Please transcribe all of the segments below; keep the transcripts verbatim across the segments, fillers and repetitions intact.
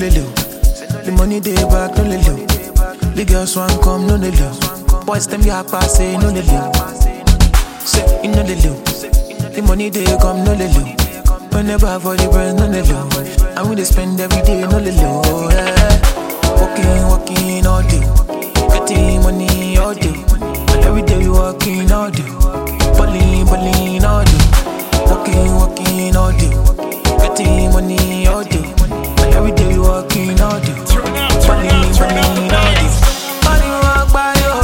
lele. The money they back, no lele. The girls want come, no lele. Boys them ya pass, say no lele. Say you no lele. The money they come, no lele. Whenever for the brand, no lele. And we they spend every day, no lele. Oh, yeah. Walking, walking all day. Getting money all day. And every day we walking all day. Balling, balling all day. Walking, walking all day. Getting money all day. And every day we walking all day. Balling, balling all day. Money walk by you.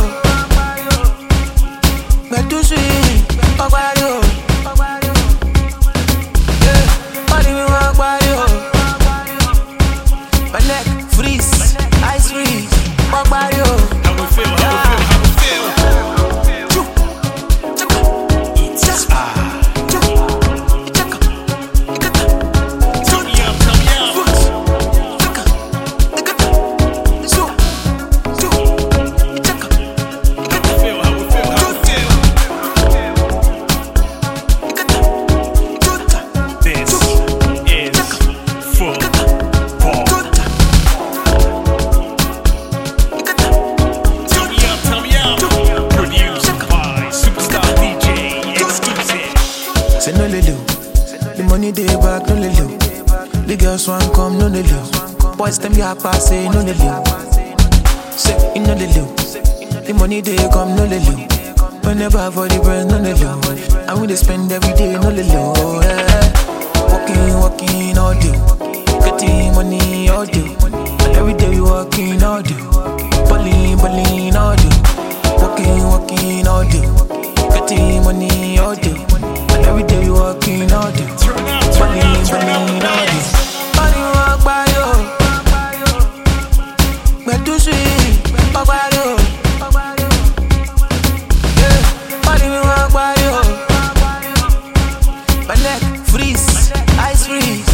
But too sweet, walk by you. Yeah, money walk by you. My neck freeze, ice freeze, walk by you. How we feel, how we feel, how we feel. It's ah. Turn me up, turn me up. How we feel, how we feel, how we feel. This is football. Turn me up, turn me up. Produced by Superstar D J Exclusive. Say no lele. The money they back, no lele. The girls want come, no lele. Boys them ya pass, say no lele. Say you no lele. The money they come, no lele. Whenever for the brand, no lele. And we they spend every day, no lele. Oh, yeah. Walking, walking all day. Getting money all day. And every day we walking all day. Balling, balling all day. Walking, walking all day. Getting money all day. And every day we walking all day. Turn up, turn Balling, up, turn up. balling all day. Money walk by you. But too sweet, walk by you. Yeah, money walk by you. My neck freeze, ice freeze.